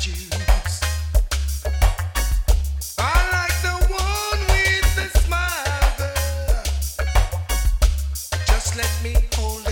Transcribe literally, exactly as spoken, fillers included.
juice. I like the one with the smile, girl. Just let me hold